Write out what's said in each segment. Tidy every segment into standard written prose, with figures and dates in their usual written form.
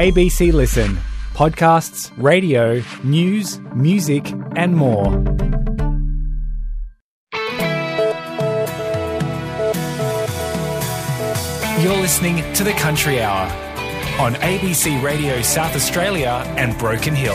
ABC Listen. Podcasts, radio, news, music and more. You're listening to The Country Hour on ABC Radio South Australia and Broken Hill.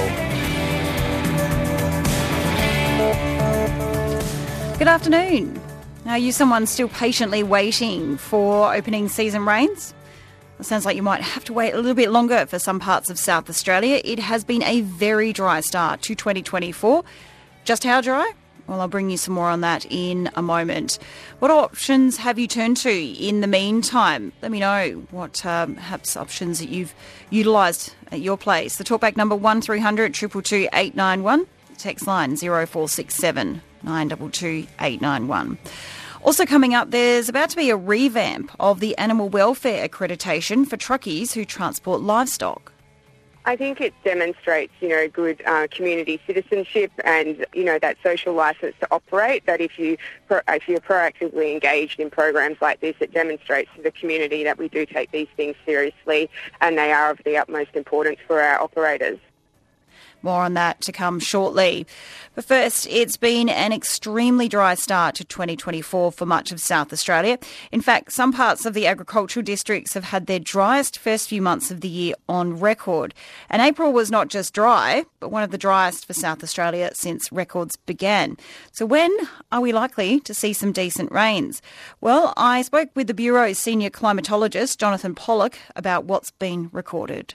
Good afternoon. Are you someone still patiently waiting for opening season rains? It sounds like you might have to wait a little bit longer for some parts of South Australia. It has been a very dry start to 2024. Just how dry? Well, I'll bring you some more on that in a moment. What options have you turned to in the meantime? Let me know what perhaps options that you've utilised at your place. The talkback number 1300 222 891. Text line 0467 922 891. Also coming up, there's about to be a revamp of the animal welfare accreditation for truckies who transport livestock. I think it demonstrates, good community citizenship and, that social licence to operate, that if you're proactively engaged in programs like this, it demonstrates to the community that we do take these things seriously and they are of the utmost importance for our operators. More on that to come shortly. But first, it's been an extremely dry start to 2024 for much of South Australia. In fact, some parts of the agricultural districts have had their driest first few months of the year on record. And April was not just dry, but one of the driest for South Australia since records began. So when are we likely to see some decent rains? Well, I spoke with the Bureau's senior climatologist, Jonathan Pollock, about what's been recorded.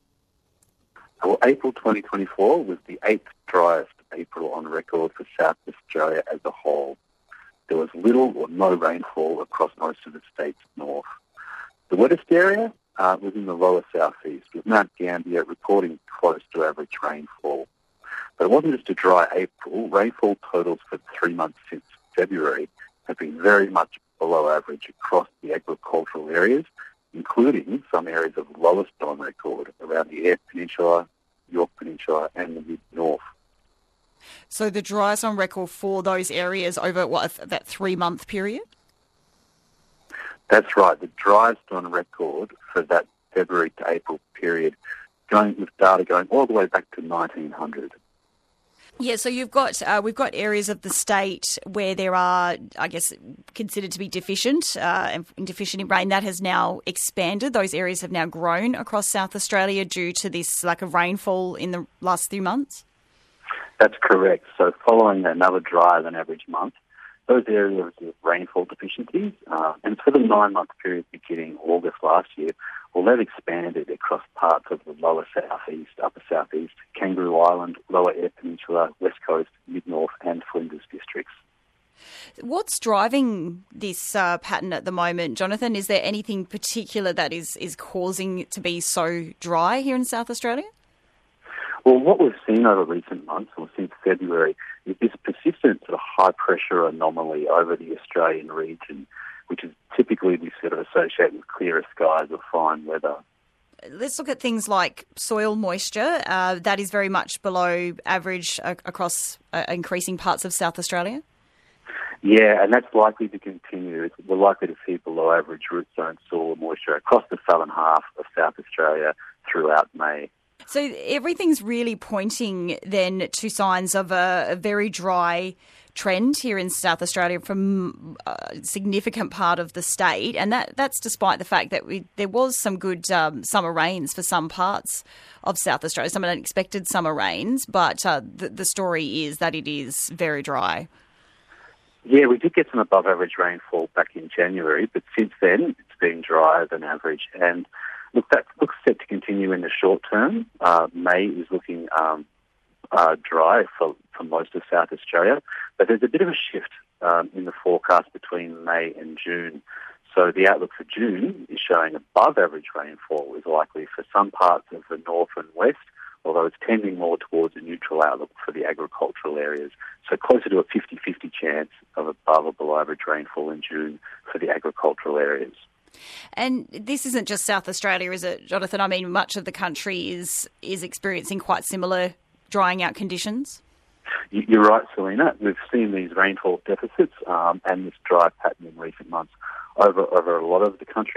Well, April 2024 was the 8th driest April on record for South Australia as a whole. There was little or no rainfall across most of the state's north. The wettest area was in the lower southeast, with Mount Gambier recording close to average rainfall. But it wasn't just a dry April. Rainfall totals for 3 months since February have been very much below average across the agricultural areas, including some areas of lowest on record around the Eyre Peninsula, Yorke Peninsula and the mid-north. So the driest on record for those areas over, that 3-month period? That's right, the driest on record for that February to April period, with data going all the way back to 1900. Yeah, so we've got areas of the state where there are, I guess, considered to be deficient in rain. That has now expanded. Those areas have now grown across South Australia due to this lack of rainfall in the last few months? That's correct. So following another drier than average month, those areas of rainfall deficiencies, and for the 9-month period beginning August last year, well, they've expanded across parts of the lower southeast, upper southeast, Kangaroo Island, lower Eyre Peninsula, west coast, mid-north and Flinders districts. What's driving this pattern at the moment, Jonathan? Is there anything particular that is causing it to be so dry here in South Australia? Well, what we've seen over recent months, or since February, is this persistent sort of high-pressure anomaly over the Australian region, which is typically we sort of associate with clearer skies or fine weather. Let's look at things like soil moisture. That is very much below average across increasing parts of South Australia. Yeah, and that's likely to continue. We're likely to see below average root zone soil moisture across the southern half of South Australia throughout May. So everything's really pointing then to signs of a very dry trend here in South Australia from a significant part of the state, and that's despite the fact that there was some good summer rains for some parts of South Australia, some unexpected summer rains, but the story is that it is very dry. Yeah, we did get some above average rainfall back in January, but since then it's been drier than average, and look, that looks set to continue in the short term. May is looking dry for most of South Australia, but there's a bit of a shift in the forecast between May and June. So the outlook for June is showing above average rainfall is likely for some parts of the north and west, although it's tending more towards a neutral outlook for the agricultural areas. So closer to a 50-50 chance of above or below average rainfall in June for the agricultural areas. And this isn't just South Australia, is it, Jonathan? I mean, much of the country is experiencing quite similar drying out conditions. You're right, Selena. We've seen these rainfall deficits and this dry pattern in recent months over a lot of the country.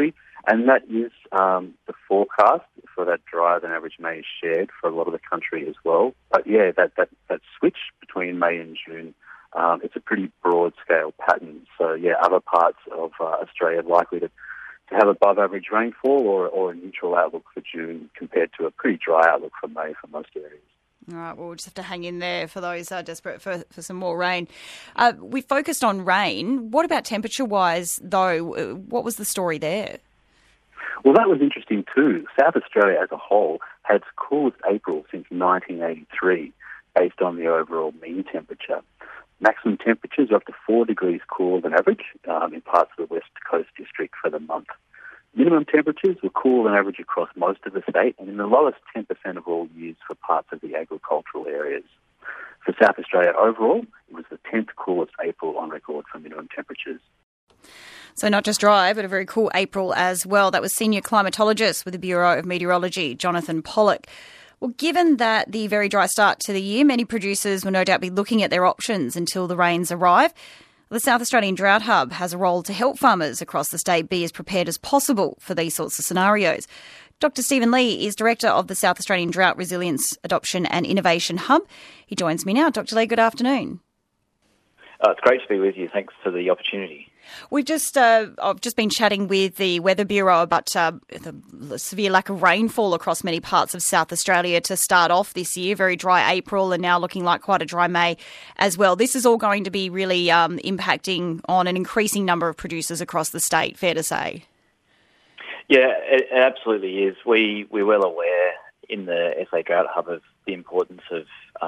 And that is the forecast for that drier than average May is shared for a lot of the country as well. But yeah, that switch between May and June, it's a pretty broad-scale pattern. So yeah, other parts of Australia are likely to have above average rainfall or a neutral outlook for June compared to a pretty dry outlook for May for most areas. All right, well, we'll just have to hang in there for those desperate for some more rain. We focused on rain. What about temperature-wise, though? What was the story there? Well, that was interesting too. South Australia as a whole had its coolest April since 1983, based on the overall mean temperature. Maximum temperatures are up to 4 degrees cooler than average in parts of the West Coast District for the month. Minimum temperatures were cooler than average across most of the state and in the lowest 10% of all years for parts of the agricultural areas. For South Australia overall, it was the 10th coolest April on record for minimum temperatures. So not just dry, but a very cool April as well. That was senior climatologist with the Bureau of Meteorology, Jonathan Pollock. Well, given that the very dry start to the year, many producers will no doubt be looking at their options until the rains arrive. The South Australian Drought Hub has a role to help farmers across the state be as prepared as possible for these sorts of scenarios. Dr. Stephen Lee is Director of the South Australian Drought Resilience Adoption and Innovation Hub. He joins me now. Dr. Lee, good afternoon. It's great to be with you. Thanks for the opportunity. We've I've just been chatting with the Weather Bureau about the severe lack of rainfall across many parts of South Australia to start off this year. Very dry April and now looking like quite a dry May as well. This is all going to be really impacting on an increasing number of producers across the state, fair to say. Yeah, it absolutely is. We're well aware in the SA Drought Hub of the importance of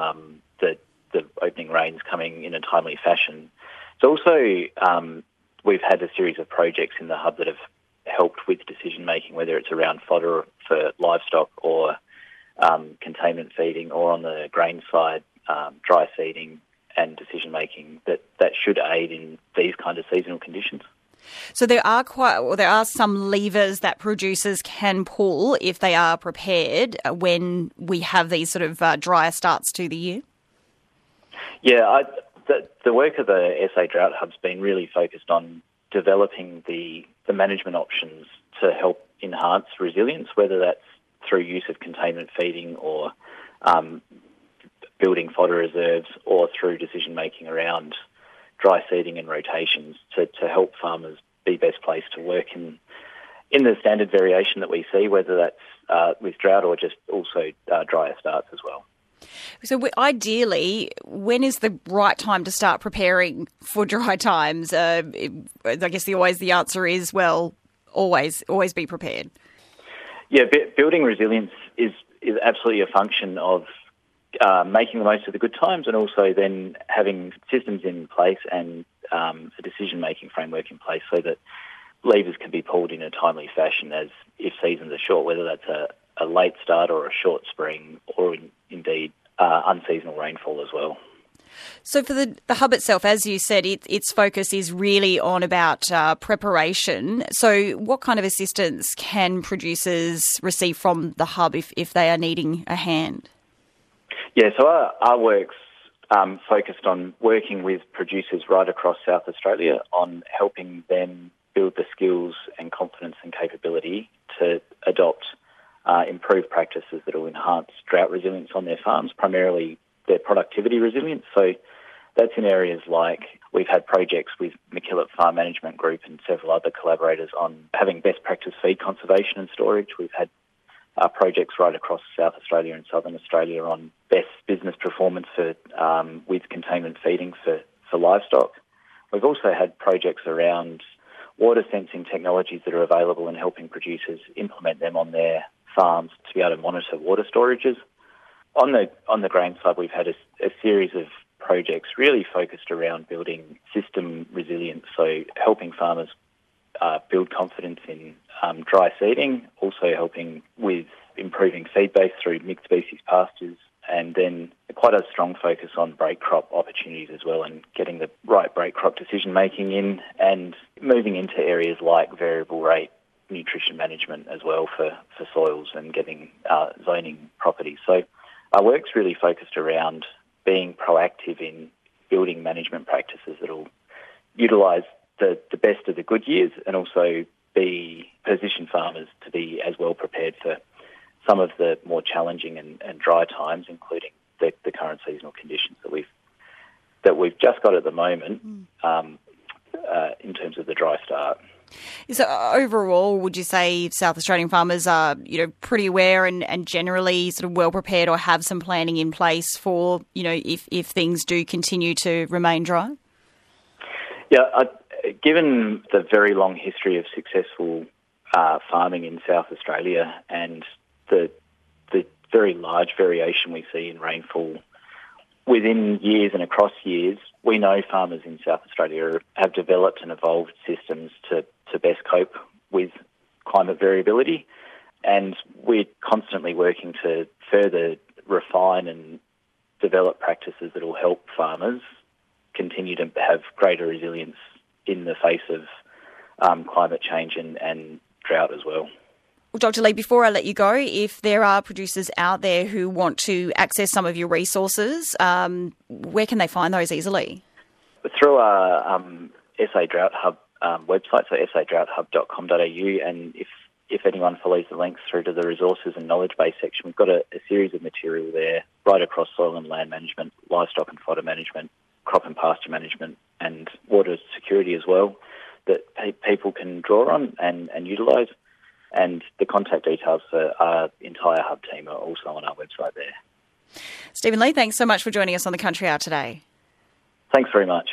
the opening rains coming in a timely fashion. It's also we've had a series of projects in the hub that have helped with decision making, whether it's around fodder for livestock or containment feeding, or on the grain side, dry seeding and decision making that should aid in these kind of seasonal conditions. So there are some levers that producers can pull if they are prepared when we have these sort of drier starts to the year. Yeah, the work of the SA Drought Hub's been really focused on developing the management options to help enhance resilience, whether that's through use of containment feeding or building fodder reserves, or through decision making around dry seeding and rotations to help farmers be best placed to work in the standard variation that we see, whether that's with drought or just also drier starts as well. So ideally, when is the right time to start preparing for dry times? I guess the answer is, well, always be prepared. Yeah, building resilience is absolutely a function of making the most of the good times, and also then having systems in place and a decision-making framework in place so that levers can be pulled in a timely fashion as if seasons are short, whether that's a late start or a short spring, or indeed unseasonal rainfall as well. So for the hub itself, as you said, its focus is really on about preparation. So what kind of assistance can producers receive from the hub if they are needing a hand? Yeah, so our work's focused on working with producers right across South Australia on helping them build the skills and confidence and capability to adopt improved practices that will enhance drought resilience on their farms, primarily their productivity resilience. So that's in areas like we've had projects with McKillop Farm Management Group and several other collaborators on having best practice feed conservation and storage. We've had projects right across South Australia and Southern Australia on best business performance with containment feeding for livestock. We've also had projects around water sensing technologies that are available and helping producers implement them on their farms to be able to monitor water storages. On the grain side, we've had a series of projects really focused around building system resilience, so helping farmers build confidence in dry seeding, also helping with improving feed base through mixed species pastures, and then quite a strong focus on break crop opportunities as well, and getting the right break crop decision making in, and moving into areas like variable rate nutrition management as well for soils, and getting zoning properties. So our work's really focused around being proactive in building management practices that will utilise the best of the good years, and also position farmers to be as well prepared for some of the more challenging and dry times, including the current seasonal conditions that we've just got at the moment in terms of the dry start. So overall, would you say South Australian farmers are, pretty aware and generally sort of well prepared or have some planning in place for, if things do continue to remain dry? Yeah, given the very long history of successful farming in South Australia and the very large variation we see in rainfall within years and across years, we know farmers in South Australia have developed and evolved systems to best cope with climate variability, and we're constantly working to further refine and develop practices that will help farmers continue to have greater resilience in the face of climate change and drought as well. Well, Dr. Lee, before I let you go, if there are producers out there who want to access some of your resources, where can they find those easily? Through our SA Drought Hub website, so sadroughthub.com.au, and if anyone follows the links through to the resources and knowledge base section, we've got a series of material there right across soil and land management, livestock and fodder management, crop and pasture management, and water security as well, that people can draw on and utilise. And the contact details for our entire hub team are also on our website there. Stephen Lee, thanks so much for joining us on the Country Hour today. Thanks very much.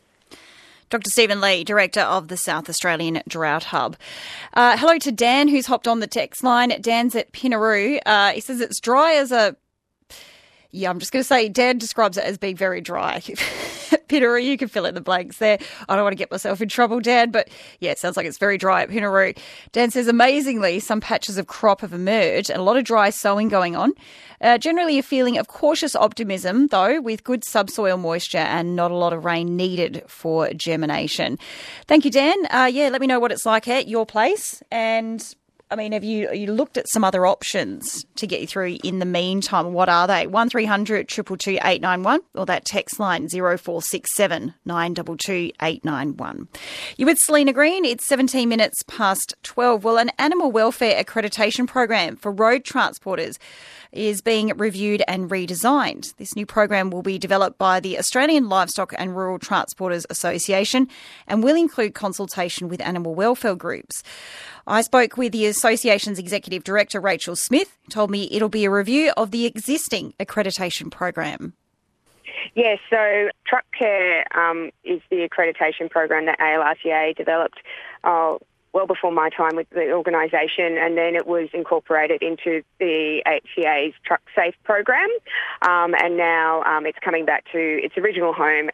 Dr. Stephen Lee, Director of the South Australian Drought Hub. Hello to Dan, who's hopped on the text line. Dan's at Pinaroo. He says it's dry as a... Yeah, I'm just going to say Dan describes it as being very dry. Pinaroo, you can fill in the blanks there. I don't want to get myself in trouble, Dan, but yeah, it sounds like it's very dry at Pinaroo. Dan says, amazingly, some patches of crop have emerged and a lot of dry sowing going on. Generally a feeling of cautious optimism, though, with good subsoil moisture and not a lot of rain needed for germination. Thank you, Dan. Let me know what it's like at your place. And I mean, have you looked at some other options to get you through in the meantime? What are they? 1300 222 891 or that text line 0467 922 891. You're with Selena Green. It's 17 minutes past 12. Well, an animal welfare accreditation program for road transporters is being reviewed and redesigned. This new program will be developed by the Australian Livestock and Rural Transporters Association and will include consultation with animal welfare groups. I spoke with the association's executive director, Rachel Smith, who told me it'll be a review of the existing accreditation program. Yes, so Truck Care is the accreditation program that ALRTA developed well before my time with the organisation, and then it was incorporated into the AHCA's Truck Safe program, and now it's coming back to its original home,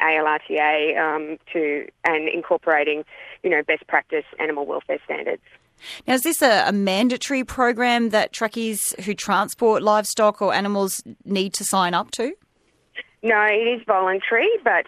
ALRTA, and incorporating, best practice animal welfare standards. Now, is this a mandatory program that truckies who transport livestock or animals need to sign up to? No, it is voluntary, but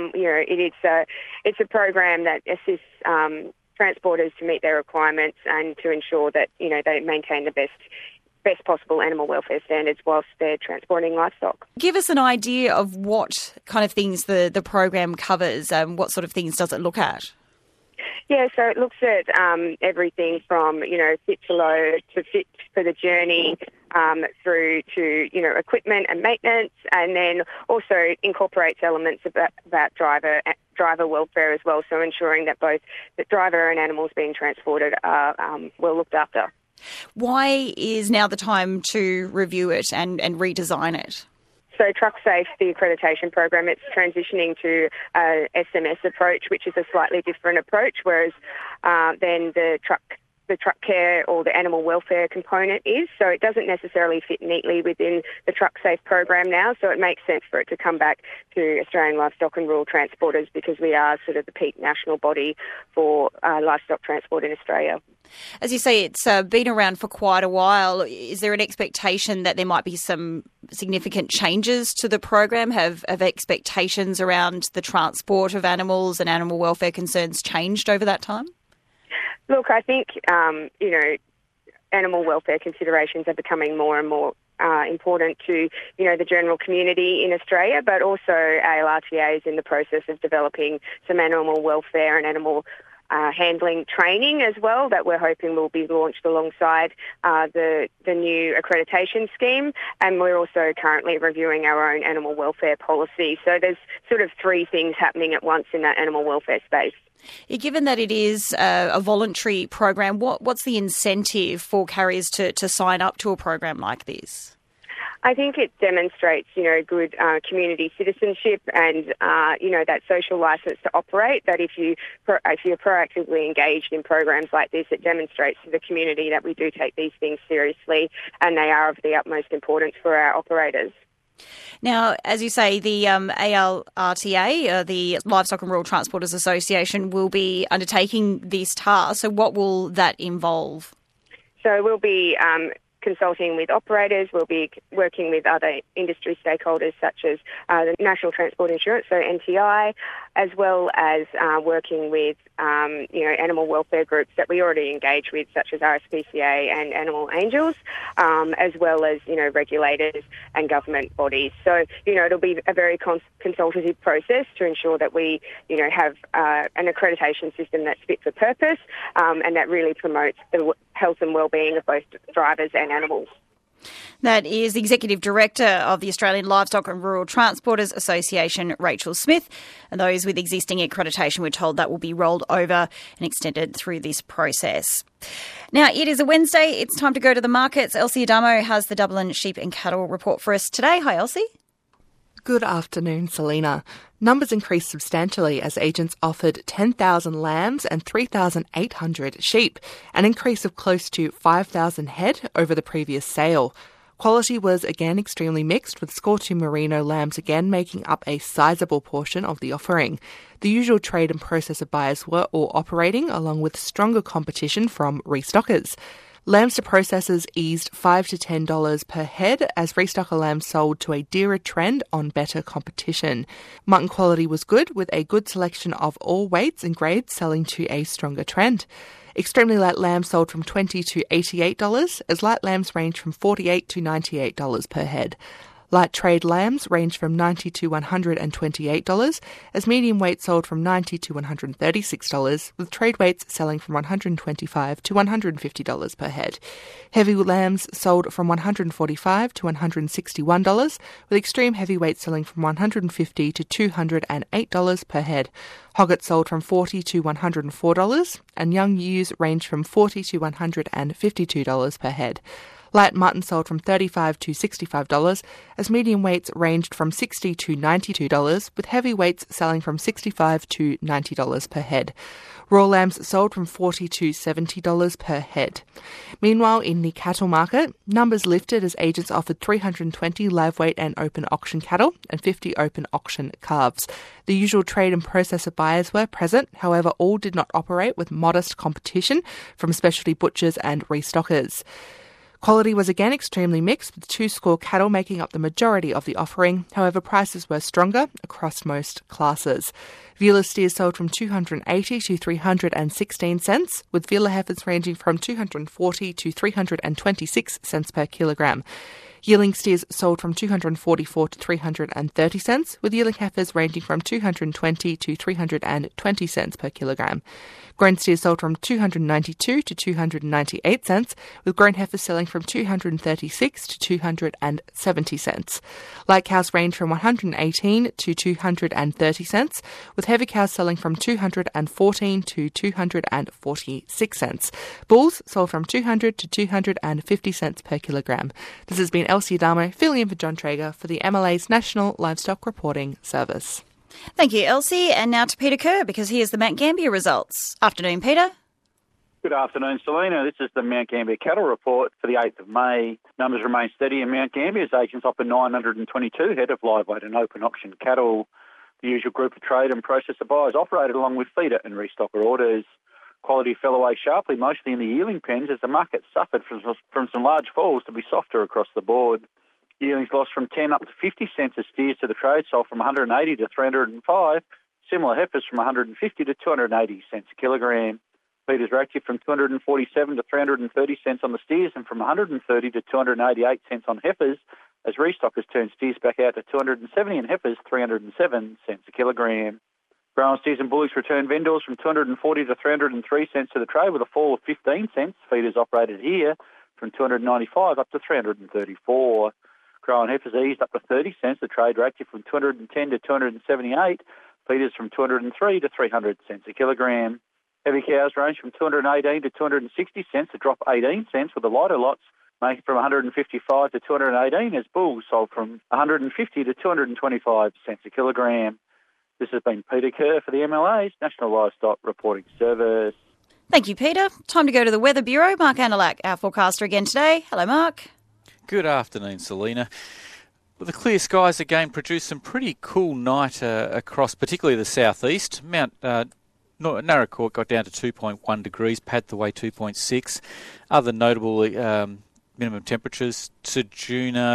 it's a program that assists transporters to meet their requirements and to ensure that they maintain the best possible animal welfare standards whilst they're transporting livestock. Give us an idea of what kind of things the program covers. What sort of things does it look at? Yeah, so it looks at everything from, fit to load to fit for the journey through to, equipment and maintenance, and then also incorporates elements about driver welfare as well, so ensuring that both the driver and animals being transported are well looked after. Why is now the time to review it and redesign it? So Truck Safe, the accreditation program, it's transitioning to a SMS approach, which is a slightly different approach, whereas then the truck care or the animal welfare component is. So it doesn't necessarily fit neatly within the Truck Safe program now, so it makes sense for it to come back to Australian Livestock and Rural Transporters because we are sort of the peak national body for livestock transport in Australia. As you say, it's been around for quite a while. Is there an expectation that there might be some significant changes to the program? Have expectations around the transport of animals and animal welfare concerns changed over that time? Look, I think, animal welfare considerations are becoming more and more important to, the general community in Australia, but also ALRTA is in the process of developing some animal welfare and animal handling training as well that we're hoping will be launched alongside the new accreditation scheme. And we're also currently reviewing our own animal welfare policy. So there's sort of three things happening at once in that animal welfare space. Given that it is a voluntary program, what's the incentive for carriers to sign up to a program like this? I think it demonstrates, good community citizenship and, that social license to operate, that if you're proactively engaged in programs like this, it demonstrates to the community that we do take these things seriously and they are of the utmost importance for our operators. Now, as you say, the ALRTA, the Livestock and Rural Transporters Association, will be undertaking this task. So what will that involve? So we'll be consulting with operators, we'll be working with other industry stakeholders such as the National Transport Insurance, so NTI, as well as working with animal welfare groups that we already engage with, such as RSPCA and Animal Angels, as well as regulators and government bodies. So it'll be a very consultative process to ensure that we have an accreditation system that's fit for purpose and that really promotes the health and well-being of both drivers and animals. That is the Executive Director of the Australian Livestock and Rural Transporters Association, Rachel Smith. And those with existing accreditation were told that will be rolled over and extended through this process. Now, it is a Wednesday. It's time to go to the markets. Elsie Adamo has the Dublin Sheep and Cattle report for us today. Hi, Elsie. Good afternoon, Selena. Numbers increased substantially as agents offered 10,000 lambs and 3,800 sheep, an increase of close to 5,000 head over the previous sale. Quality was again extremely mixed, with Score 2 Merino lambs again making up a sizable portion of the offering. The usual trade and processor buyers were all operating, along with stronger competition from restockers. Lambs to processors eased $5 to $10 per head as restocker lambs sold to a dearer trend on better competition. Mutton quality was good, with a good selection of all weights and grades selling to a stronger trend. Extremely light lambs sold from $20 to $88, as light lambs range from $48 to $98 per head. Light trade lambs range from $90 to $128, as medium weight sold from $90 to $136, with trade weights selling from $125 to $150 per head. Heavy lambs sold from $145 to $161, with extreme heavyweight selling from $150 to $208 per head. Hogget sold from $40 to $104, and young ewes range from $40 to $152 per head. Light mutton sold from $35 to $65, as medium weights ranged from $60 to $92, with heavy weights selling from $65 to $90 per head. Raw lambs sold from $40 to $70 per head. Meanwhile, in the cattle market, numbers lifted as agents offered 320 live weight and open auction cattle and 50 open auction calves. The usual trade and processor buyers were present, however, all did not operate, with modest competition from specialty butchers and restockers. Quality was again extremely mixed, with 2 Score cattle making up the majority of the offering. However, prices were stronger across most classes. Veal steers sold from 280 to 316 cents, with veal heifers ranging from 240 to 326 cents per kilogram. Yearling steers sold from 244 to 330 cents, with yearling heifers ranging from 220 to 320 cents per kilogram. Grown steers sold from 292 to 298 cents, with grown heifers selling from 236 to 270 cents. Light cows range from 118 to 230 cents, with heavy cows selling from 214 to 246 cents. Bulls sold from 200 to 250 cents per kilogram. This has been Elsie Adamo, filling in for John Traeger for the MLA's National Livestock Reporting Service. Thank you, Elsie. And now to Peter Kerr, because here's the Mount Gambier results. Afternoon, Peter. Good afternoon, Selena. This is the Mount Gambier Cattle Report for the 8th of May. Numbers remain steady in Mount Gambier as agents offer 922 head of live weight and open auction cattle. The usual group of trade and processor buyers operated along with feeder and restocker orders. Quality fell away sharply, mostly in the yearling pens, as the market suffered from some large falls to be softer across the board. Yearlings lost from 10 up to 50 cents a steer to the trade, sold from 180 to 305. Similar heifers from 150 to 280 cents a kilogram. Feeders were active from 247 to 330 cents on the steers and from 130 to 288 cents on heifers, as restockers turned steers back out to 270 and heifers 307 cents a kilogram. Grown season bullocks return vendors from 240 to 303 cents to the trade, with a fall of 15 cents. Feeders operated here from 295 up to 334. Grown heifers eased up to 30 cents. The trade reacted from 210 to 278. Feeders from 203 to 300 cents a kilogram. Heavy cows range from 218 to 260 cents, a drop 18 cents, with the lighter lots making from 155 to 218 as bulls sold from 150 to 225 cents a kilogram. This has been Peter Kerr for the MLA's National Livestock Reporting Service. Thank you, Peter. Time to go to the Weather Bureau. Mark Anilak, our forecaster again today. Hello, Mark. Good afternoon, Selena. Well, the clear skies again produced some pretty cool night across, particularly the southeast. Mount Naracoorte got down to 2.1 degrees, Padthaway 2.6. Other notable minimum temperatures, Tadjoona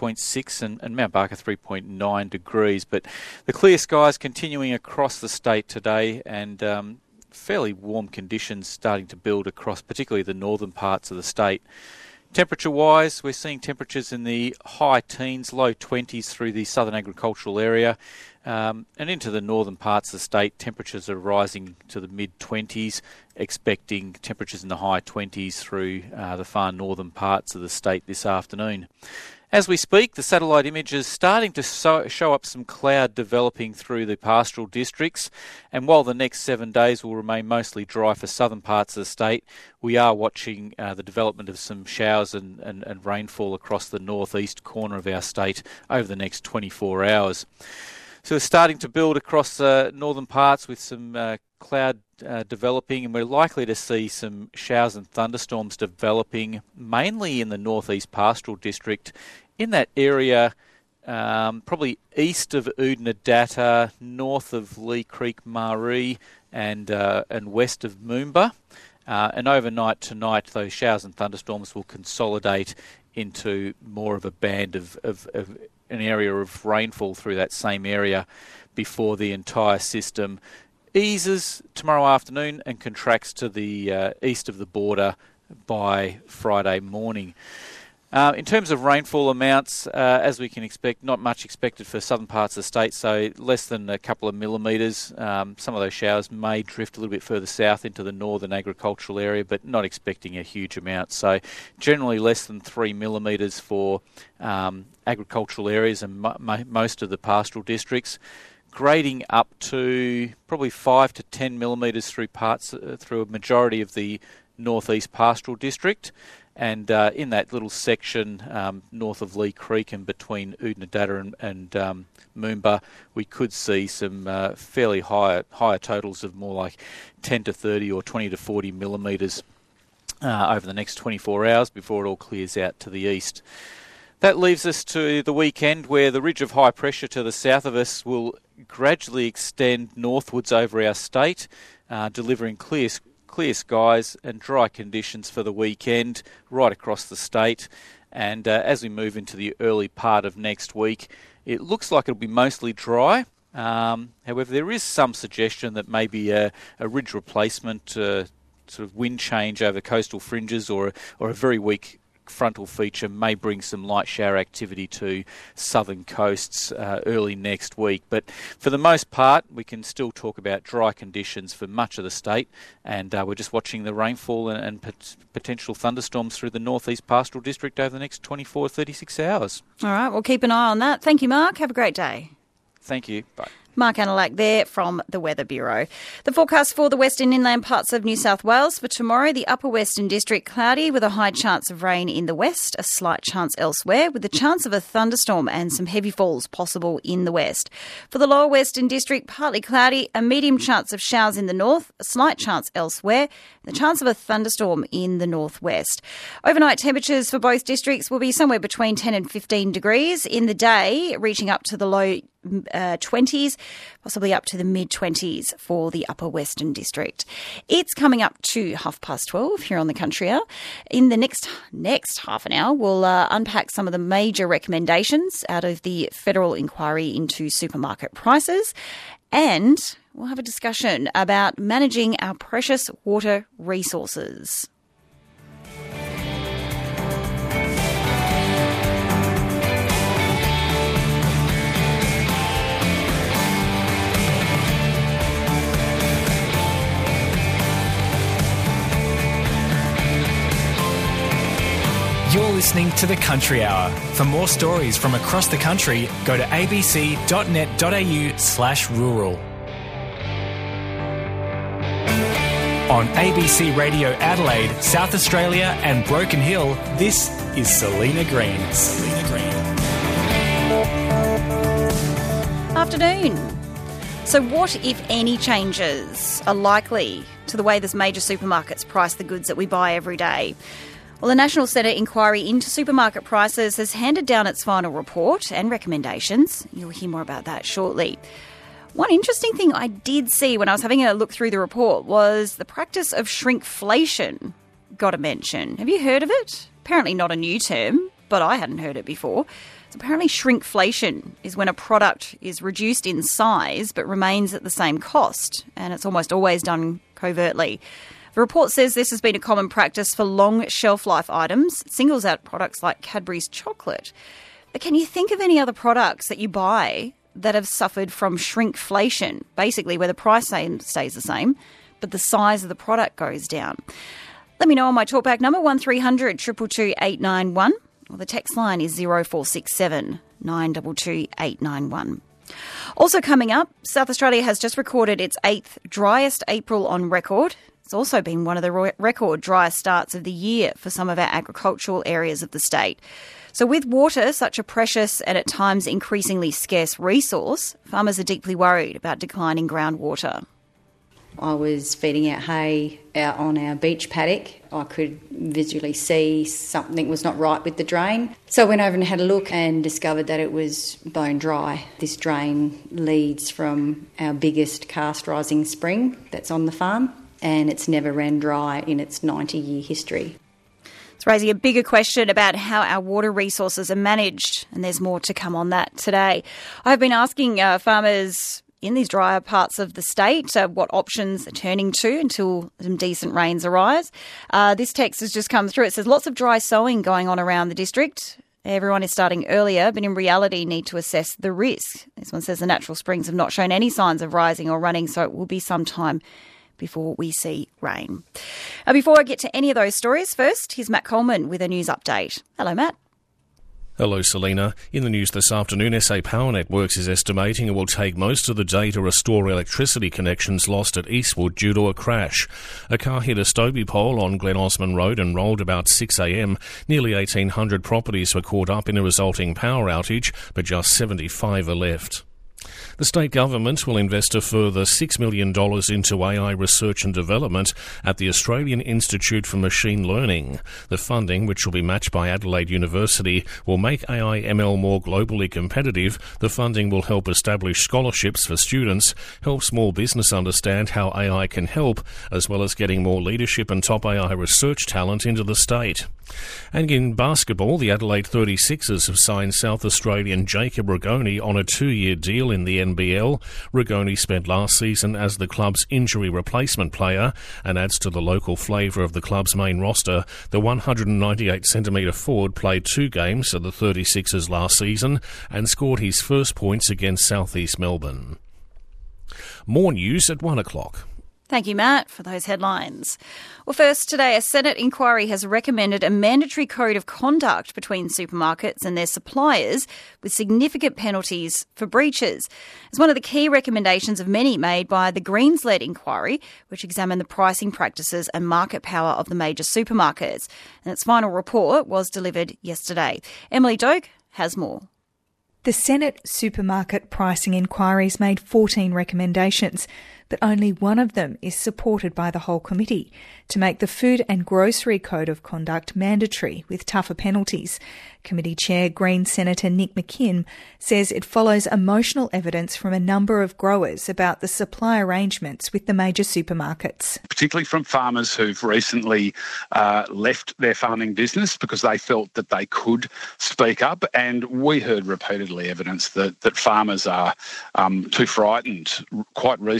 3.6 and Mount Barker 3.9 degrees. But the clear skies continuing across the state today, and fairly warm conditions starting to build across particularly the northern parts of the state. Temperature-wise, we're seeing temperatures in the high teens, low 20s through the southern agricultural area, and into the northern parts of the state. Temperatures are rising to the mid-20s, expecting temperatures in the high 20s through the far northern parts of the state this afternoon. As we speak, the satellite image is starting to show up some cloud developing through the pastoral districts, and while the next 7 days will remain mostly dry for southern parts of the state, we are watching the development of some showers and rainfall across the northeast corner of our state over the next 24 hours. So it's starting to build across the northern parts with some cloud developing, and we're likely to see some showers and thunderstorms developing mainly in the northeast pastoral district. In that area, probably east of Oodnadatta, north of Lee Creek, Maree, and west of Moomba. And overnight tonight, those showers and thunderstorms will consolidate into more of a band of an area of rainfall through that same area before the entire system eases tomorrow afternoon and contracts to the east of the border by Friday morning. In terms of rainfall amounts, as we can expect, not much expected for southern parts of the state, so less than a couple of millimetres. Some of those showers may drift a little bit further south into the northern agricultural area, but not expecting a huge amount. So generally less than 3 millimetres for agricultural areas and most of the pastoral districts. Grading up to probably 5 to 10 millimetres through a majority of the northeast pastoral district. And in that little section north of Lee Creek and between Oodnadatta and Moomba, we could see some fairly higher totals of more like 10 to 30 or 20 to 40 millimetres over the next 24 hours before it all clears out to the east. That leaves us to the weekend, where the ridge of high pressure to the south of us will gradually extend northwards over our state, delivering clear skies and dry conditions for the weekend right across the state. And as we move into the early part of next week, it looks like it'll be mostly dry. However, there is some suggestion that maybe a ridge replacement, sort of wind change over coastal fringes, or a very weak frontal feature may bring some light shower activity to southern coasts early next week. But for the most part, we can still talk about dry conditions for much of the state, and we're just watching the rainfall and potential thunderstorms through the northeast pastoral district over the next 24 to 36 hours. All right, we'll keep an eye on that. Thank you, Mark. Have a great day. Thank you. Bye. Mark Anilak there from the Weather Bureau. The forecast for the western inland parts of New South Wales for tomorrow: the upper western district cloudy with a high chance of rain in the west, a slight chance elsewhere, with the chance of a thunderstorm and some heavy falls possible in the west. For the lower western district, partly cloudy, a medium chance of showers in the north, a slight chance elsewhere, the chance of a thunderstorm in the northwest. Overnight temperatures for both districts will be somewhere between 10 and 15 degrees. In the day, reaching up to the low 20s, possibly up to the mid-20s for the upper western district. It's coming up to 12:30 here on the Country Hour. In the next half an hour, we'll unpack some of the major recommendations out of the federal inquiry into supermarket prices, and we'll have a discussion about managing our precious water resources. listening to the Country Hour. For more stories from across the country, go to abc.net.au/rural. On ABC Radio Adelaide, South Australia and Broken Hill, this is Selena Green. Selena Green. Afternoon. So what, if any, changes are likely to the way this major supermarkets price the goods that we buy every day? Well, the National Senate inquiry into supermarket prices has handed down its final report and recommendations. You'll hear more about that shortly. One interesting thing I did see when I was having a look through the report was the practice of shrinkflation got a mention. Have you heard of it? Apparently not a new term, but I hadn't heard it before. So apparently shrinkflation is when a product is reduced in size but remains at the same cost, and it's almost always done covertly. The report says this has been a common practice for long shelf life items. It singles out products like Cadbury's chocolate. But can you think of any other products that you buy that have suffered from shrinkflation, basically where the price stays the same, but the size of the product goes down? Let me know on my talkback number, 1300 222 891, or the text line is 0467 922 891. Also coming up, South Australia has just recorded its 8th driest April on record. It's also been one of the record driest starts of the year for some of our agricultural areas of the state. So with water such a precious and at times increasingly scarce resource, farmers are deeply worried about declining groundwater. I was feeding out hay out on our beach paddock. I could visually see something was not right with the drain. So I went over and had a look and discovered that it was bone dry. This drain leads from our biggest cast rising spring that's on the farm, and it's never ran dry in its 90-year history. It's raising a bigger question about how our water resources are managed, and there's more to come on that today. I've been asking farmers in these drier parts of the state what options they're turning to until some decent rains arise. This text has just come through. It says lots of dry sowing going on around the district. Everyone is starting earlier, but in reality need to assess the risk. This one says the natural springs have not shown any signs of rising or running, so it will be some time before we see rain. Before I get to any of those stories, first, here's Matt Coleman with a news update. Hello, Matt. Hello, Selena. In the news this afternoon, SA Power Networks is estimating it will take most of the day to restore electricity connections lost at Eastwood due to a crash. A car hit a Stobie pole on Glen Osmond Road and rolled about 6 a.m. Nearly 1,800 properties were caught up in a resulting power outage, but just 75 are left. The state government will invest a further $6 million into AI research and development at the Australian Institute for Machine Learning. The funding, which will be matched by Adelaide University, will make AI/ML more globally competitive. The funding will help establish scholarships for students, help small business understand how AI can help, as well as getting more leadership and top AI research talent into the state. And in basketball, the Adelaide 36ers have signed South Australian Jacob Rigoni on a 2-year deal in the NBL. Rigoni spent last season as the club's injury replacement player and adds to the local flavour of the club's main roster. The 198cm forward played 2 games for the 36ers last season and scored his first points against South East Melbourne. More news at 1 o'clock. Thank you, Matt, for those headlines. Well, first today, a Senate inquiry has recommended a mandatory code of conduct between supermarkets and their suppliers with significant penalties for breaches. It's one of the key recommendations of many made by the Greens-led inquiry, which examined the pricing practices and market power of the major supermarkets. And its final report was delivered yesterday. Emily Doak has more. The Senate Supermarket Pricing Inquiry's made 14 recommendations, but only one of them is supported by the whole committee, to make the Food and Grocery Code of Conduct mandatory with tougher penalties. Committee Chair Green Senator Nick McKim says it follows emotional evidence from a number of growers about the supply arrangements with the major supermarkets. Particularly from farmers who've recently left their farming business because they felt that they could speak up, and we heard repeatedly evidence that farmers are too frightened, quite reasonably, to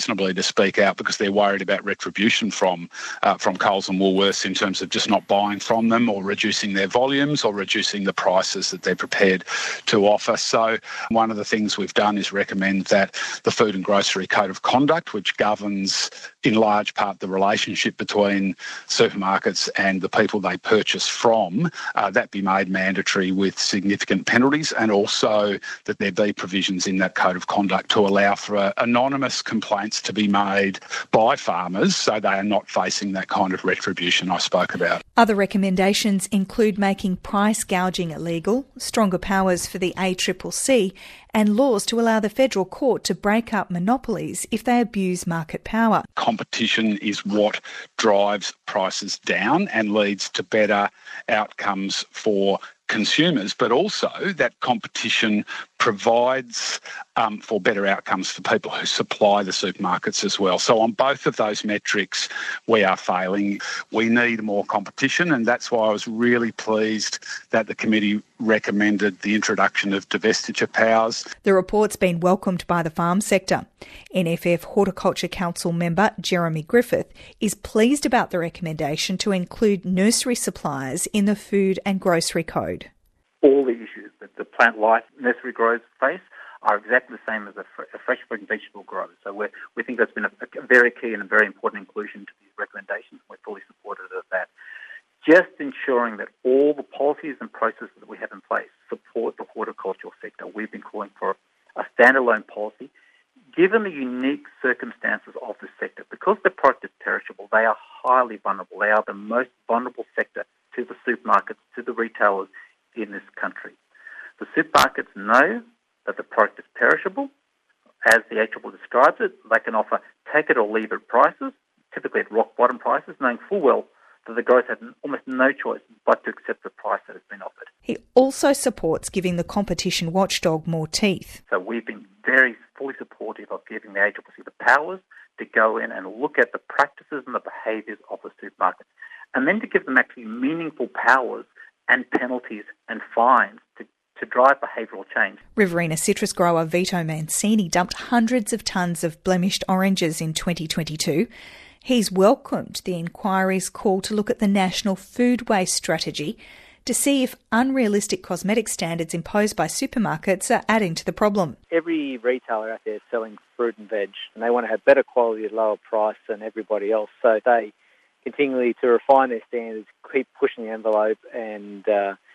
to speak out because they're worried about retribution from Coles and Woolworths in terms of just not buying from them or reducing their volumes or reducing the prices that they're prepared to offer. So one of the things we've done is recommend that the Food and Grocery Code of Conduct, which governs in large part the relationship between supermarkets and the people they purchase from, that be made mandatory with significant penalties, and also that there be provisions in that Code of Conduct to allow for anonymous complaints to be made by farmers so they are not facing that kind of retribution I spoke about. Other recommendations include making price gouging illegal, stronger powers for the ACCC, and laws to allow the federal court to break up monopolies if they abuse market power. Competition is what drives prices down and leads to better outcomes for consumers, but also that competition provides for better outcomes for people who supply the supermarkets as well. So on both of those metrics, we are failing. We need more competition, and that's why I was really pleased that the committee recommended the introduction of divestiture powers. The report's been welcomed by the farm sector. NFF Horticulture Council member Jeremy Griffith is pleased about the recommendation to include nursery suppliers in the Food and Grocery Code. All the issues that the plant life nursery growers face are exactly the same as a fresh fruit and vegetable grower. So we think that's been a very key and a very important inclusion to these recommendations. We're fully supportive of that. Just ensuring that all the policies and processes that we have in place support the horticultural sector. We've been calling for a standalone policy. Given the unique circumstances of the sector, because the product is perishable, they are highly vulnerable. They are the most vulnerable sector to the supermarkets, to the retailers in this country. The supermarkets know that the product is perishable. As the ACCC describes it, they can offer take it or leave it prices, typically at rock bottom prices, knowing full well that the growers have almost no choice but to accept the price that has been offered. He also supports giving the competition watchdog more teeth. So we've been very fully supportive of giving the ACCC the powers to go in and look at the practices and the behaviours of the supermarkets, and then to give them actually meaningful powers and penalties and fines to drive behavioural change. Riverina citrus grower Vito Mancini dumped hundreds of tonnes of blemished oranges in 2022. He's welcomed the inquiry's call to look at the National Food Waste Strategy to see if unrealistic cosmetic standards imposed by supermarkets are adding to the problem. Every retailer out there is selling fruit and veg, and they want to have better quality at lower price than everybody else. So they continually, to refine their standards, keep pushing the envelope and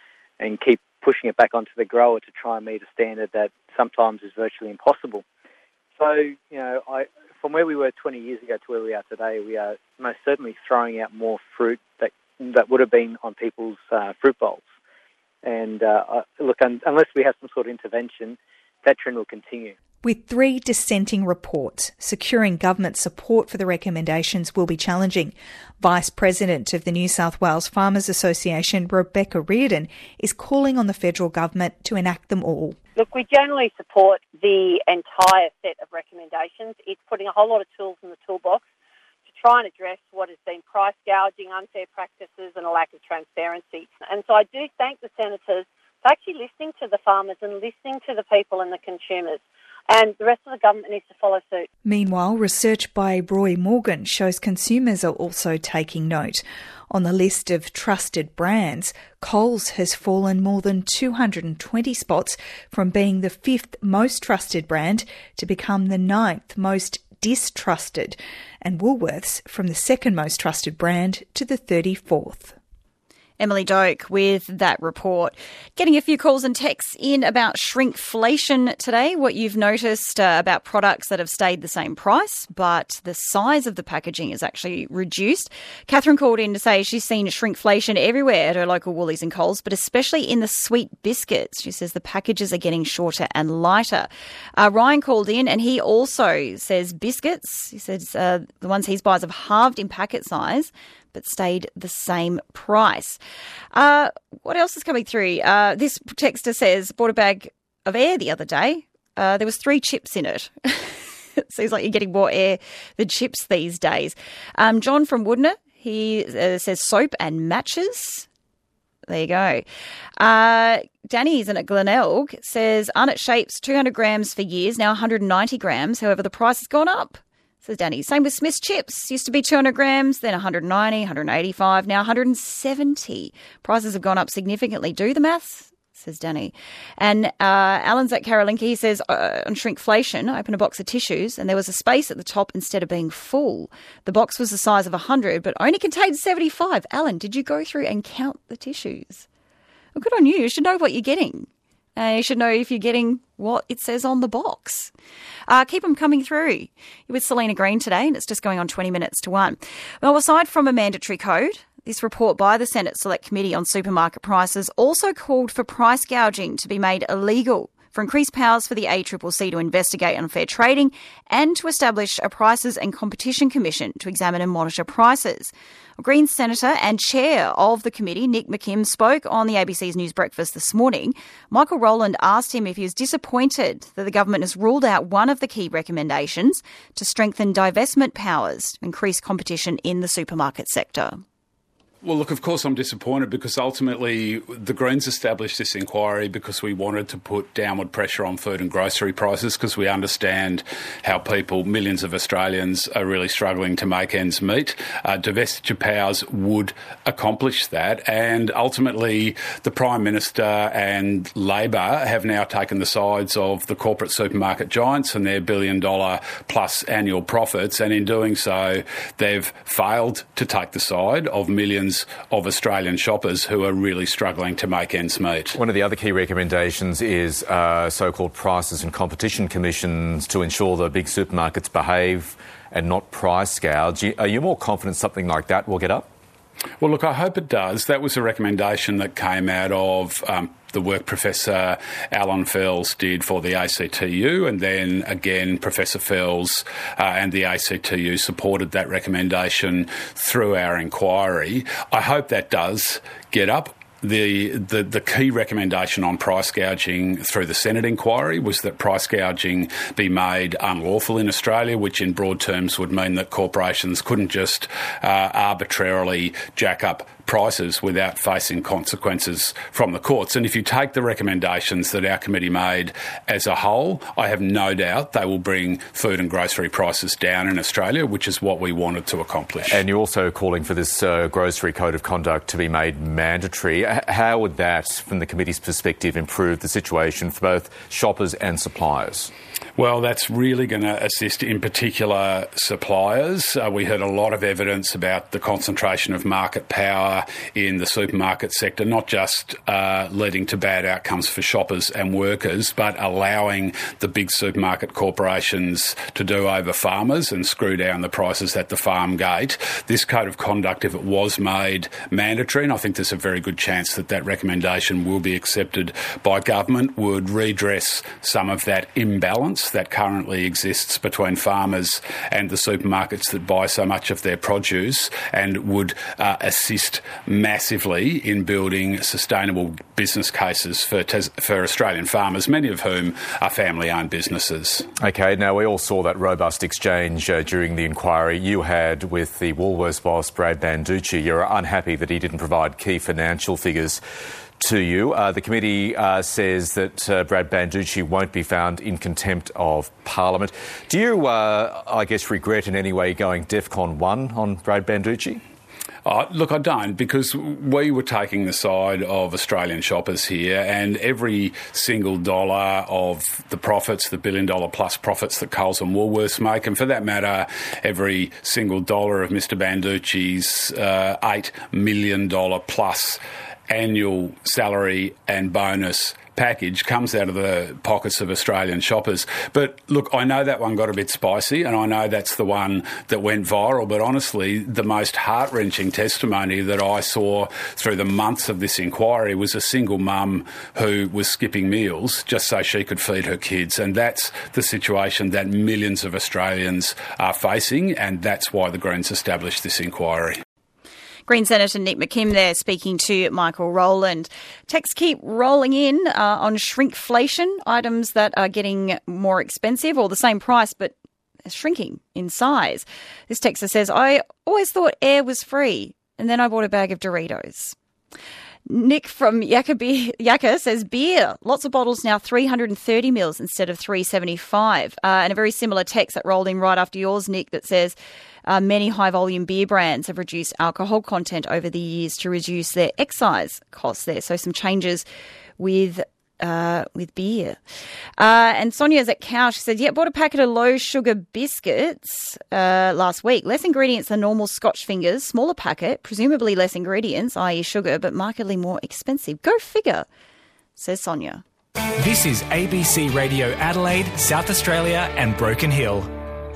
keep pushing it back onto the grower to try and meet a standard that sometimes is virtually impossible. So, from where we were 20 years ago to where we are today, we are most certainly throwing out more fruit that would have been on people's fruit bowls. And unless we have some sort of intervention, that trend will continue. With 3 dissenting reports, securing government support for the recommendations will be challenging. Vice President of the New South Wales Farmers Association, Rebecca Reardon, is calling on the federal government to enact them all. Look, we generally support the entire set of recommendations. It's putting a whole lot of tools in the toolbox to try and address what has been price gouging, unfair practices and a lack of transparency. And so I do thank the senators for actually listening to the farmers and listening to the people and the consumers. And the rest of the government needs to follow suit. Meanwhile, research by Roy Morgan shows consumers are also taking note. On the list of trusted brands, Coles has fallen more than 220 spots from being the 5th most trusted brand to become the 9th most distrusted, and Woolworths from the 2nd most trusted brand to the 34th. Emily Doak with that report. Getting a few calls and texts in about shrinkflation today. What you've noticed about products that have stayed the same price, but the size of the packaging is actually reduced. Catherine called in to say she's seen shrinkflation everywhere at her local Woolies and Coles, but especially in the sweet biscuits. She says the packages are getting shorter and lighter. Ryan called in and he also says biscuits. He says the ones he buys have halved in packet size, but stayed the same price. What else is coming through? This texter says, bought a bag of air the other day. There was 3 chips in it. It seems like you're getting more air than chips these days. John from Woodner, he says soap and matches. There you go. Danny's in at Glenelg says Arnott Shapes, 200 grams for years, now 190 grams. However, the price has gone up. says Danny. Same with Smith's chips. Used to be 200 grams, then 190, 185, now 170. Prices have gone up significantly. Do the maths, says Danny. And Alan's at Karolinka. He says, on shrinkflation, I opened a box of tissues and there was a space at the top instead of being full. The box was the size of 100, but only contained 75. Alan, did you go through and count the tissues? Well, good on you. You should know what you're getting. You should know if you're getting what it says on the box. Keep them coming through. You're with Selena Green today, and it's just going on 20 minutes to 1. Well, aside from a mandatory code, this report by the Senate Select Committee on Supermarket Prices also called for price gouging to be made illegal, for increased powers for the ACCC to investigate unfair trading, and to establish a Prices and Competition Commission to examine and monitor prices. Greens Senator and Chair of the committee, Nick McKim, spoke on the ABC's News Breakfast this morning. Michael Rowland asked him if he was disappointed that the government has ruled out one of the key recommendations to strengthen divestment powers to increase competition in the supermarket sector. Well, look, of course I'm disappointed because ultimately the Greens established this inquiry because we wanted to put downward pressure on food and grocery prices because we understand how people, millions of Australians, are really struggling to make ends meet. Divestiture powers would accomplish that, and ultimately the Prime Minister and Labor have now taken the sides of the corporate supermarket giants and their $1 billion plus annual profits, and in doing so they've failed to take the side of millions of Australian shoppers who are really struggling to make ends meet. One of the other key recommendations is so-called prices and competition commissions to ensure the big supermarkets behave and not price gouge. Are you more confident something like that will get up? Well, look, I hope it does. That was a recommendation that came out of the work Professor Alan Fels did for the ACTU, and then again Professor Fels and the ACTU supported that recommendation through our inquiry. I hope that does get up. The key recommendation on price gouging through the Senate inquiry was that price gouging be made unlawful in Australia, which in broad terms would mean that corporations couldn't just arbitrarily jack up prices without facing consequences from the courts. And if you take the recommendations that our committee made as a whole, I have no doubt they will bring food and grocery prices down in Australia, which is what we wanted to accomplish. And you're also calling for this grocery code of conduct to be made mandatory. How would that, from the committee's perspective, improve the situation for both shoppers and suppliers? Well, that's really going to assist in particular suppliers. We heard a lot of evidence about the concentration of market power in the supermarket sector, not just leading to bad outcomes for shoppers and workers, but allowing the big supermarket corporations to do over farmers and screw down the prices at the farm gate. This code of conduct, if it was made mandatory, and I think there's a very good chance that that recommendation will be accepted by government, would redress some of that imbalance that currently exists between farmers and the supermarkets that buy so much of their produce, and would assist massively in building sustainable business cases for Australian farmers, many of whom are family-owned businesses. OK, now we all saw that robust exchange during the inquiry you had with the Woolworths boss, Brad Banducci. You're unhappy that he didn't provide key financial figures to you. The committee says that Brad Banducci won't be found in contempt of Parliament. Do you, I guess, regret in any way going DEFCON 1 on Brad Banducci? Look, I don't, because we were taking the side of Australian shoppers here, and every single dollar of the profits, the $1 billion plus profits that Coles and Woolworths make, and for that matter, every single dollar of Mr Banducci's $8 million plus annual salary and bonus package comes out of the pockets of Australian shoppers. But look, I know that one got a bit spicy, and I know that's the one that went viral, but honestly, the most heart-wrenching testimony that I saw through the months of this inquiry was a single mum who was skipping meals just so she could feed her kids, and that's the situation that millions of Australians are facing, and that's why the Greens established this inquiry. Green Senator Nick McKim there speaking to Michael Rowland. Texts keep rolling in on shrinkflation, items that are getting more expensive or the same price but shrinking in size. This texter says, I always thought air was free and then I bought a bag of Doritos. Nick from Yakka says beer. Lots of bottles now, 330 mils instead of 375. And a very similar text that rolled in right after yours, Nick, that says many high-volume beer brands have reduced alcohol content over the years to reduce their excise costs there. So some changes with beer. And Sonia's at Cow. She said, bought a packet of low-sugar biscuits last week. Less ingredients than normal Scotch fingers. Smaller packet, presumably less ingredients, i.e. sugar, but markedly more expensive. Go figure, says Sonia. This is ABC Radio Adelaide, South Australia and Broken Hill.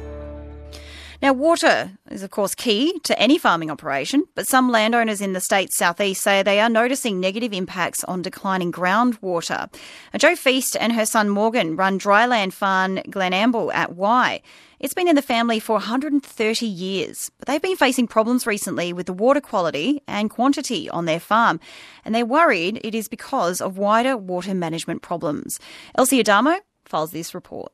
Now, water is, of course, key to any farming operation, but some landowners in the state's southeast say they are noticing negative impacts on declining groundwater. Jo Feast and her son Morgan run dryland farm Glenamble at Wye. It's been in the family for 130 years, but they've been facing problems recently with the water quality and quantity on their farm, and they're worried it is because of wider water management problems. Elsie Adamo files this report.